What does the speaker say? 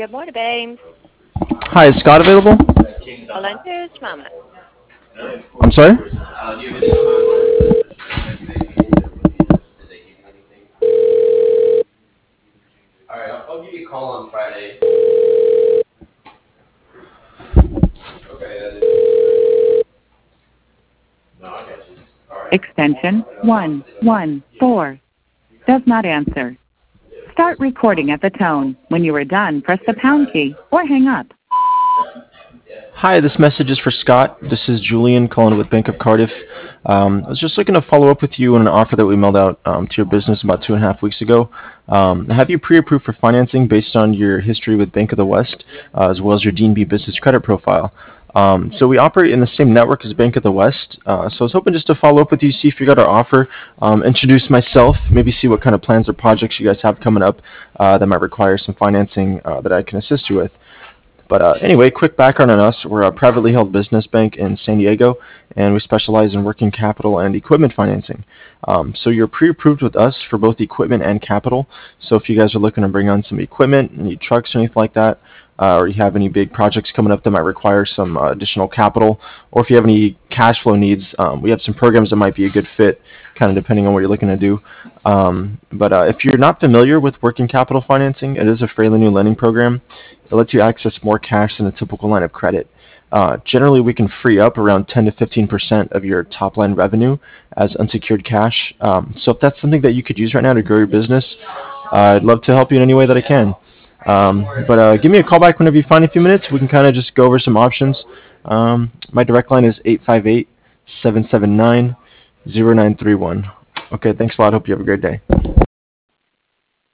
Good morning, babes. Hi, is Scott available? Hold on just a moment. I'm sorry? Extension 114 does not answer. Start recording at the tone. When you are done, press the pound key or hang up. Hi, this message is for Scott. This is Julian calling with Bank of Cardiff. I was just looking to follow up with you on an offer that we mailed out to your business about 2.5 weeks ago. I have you pre-approved for financing based on your history with Bank of the West, as well as your DNB business credit profile. So we operate in the same network as Bank of the West. So I was hoping just to follow up with you, see if you got our offer, introduce myself, maybe see what kind of plans or projects you guys have coming up that might require some financing that I can assist you with. But anyway, quick background on us. We're a privately held business bank in San Diego, and we specialize in working capital and equipment financing. So you're pre-approved with us for both equipment and capital. So if you guys are looking to bring on some equipment, need trucks or anything like that, or you have any big projects coming up that might require some additional capital, or if you have any cash flow needs, we have some programs that might be a good fit, kind of depending on what you're looking to do. But if you're not familiar with working capital financing, it is a fairly new lending program. It lets you access more cash than a typical line of credit. Generally, we can free up around 10 to 15% of your top line revenue as unsecured cash. So if that's something that you could use right now to grow your business, I'd love to help you in any way that I can. But give me a call back whenever you find a few minutes. We can kind of just go over some options. My direct line is 858-779-0931. Okay, thanks a lot. Hope you have a great day.